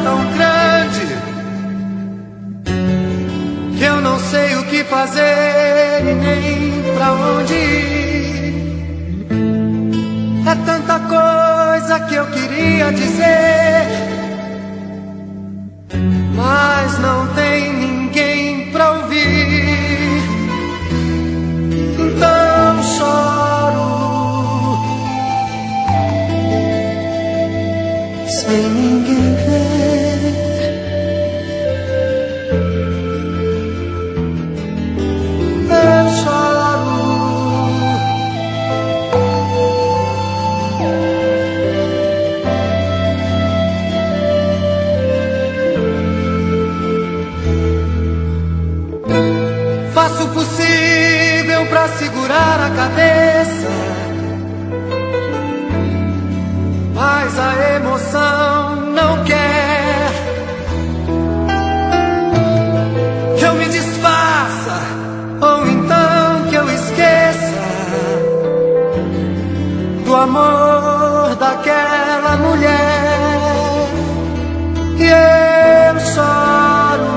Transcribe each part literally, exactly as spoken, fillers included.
tão grande que eu não sei o que fazer e nem pra onde ir. É tanta coisa que eu queria dizer, mas não tem ninguém pra ouvir. Então choro sem ninguém ver. Eu choro faço o possível pra segurar a cabeça, mas a emoção não quer que eu me desfaça, ou então que eu esqueça do amor daquela mulher. E eu choro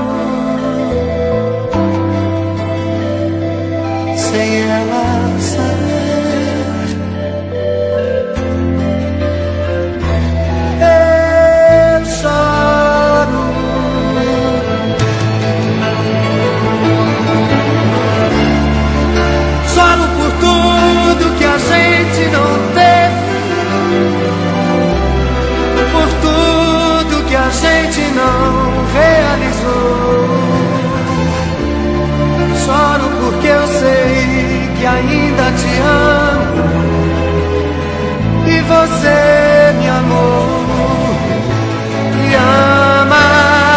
sem ela saber. Eu choro choro por tudo que a gente não teve, por tudo que a gente não realizou. Choro porque eu sei que ainda te amo e você me amou e ama.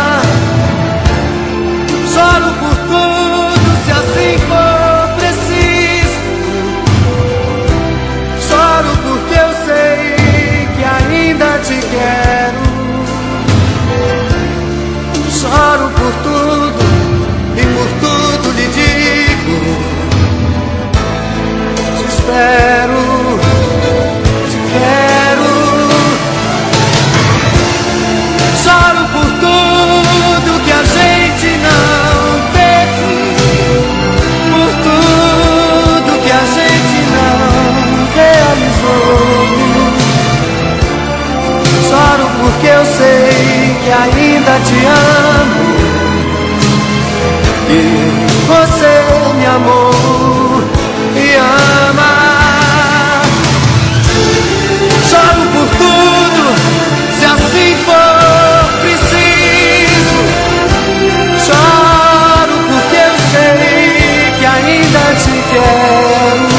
Choro por tudo se assim for preciso. Choro porque eu sei que ainda te quero. Choro por tudo e por tudo lhe digo: te espero, te quero. Choro por tudo que a gente não teve, por tudo que a gente não realizou. Choro porque eu sei que ainda te amo e você me amou e ama. Choro por tudo, se assim for preciso. Choro porque eu sei que ainda te quero.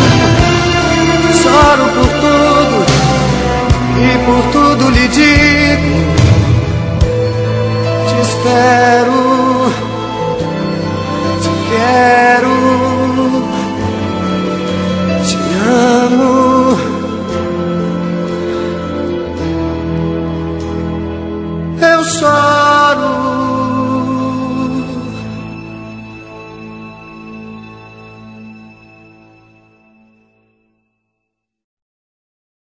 Choro por tudo e por tudo lhe digo: te espero, te quero, te amo. Eu choro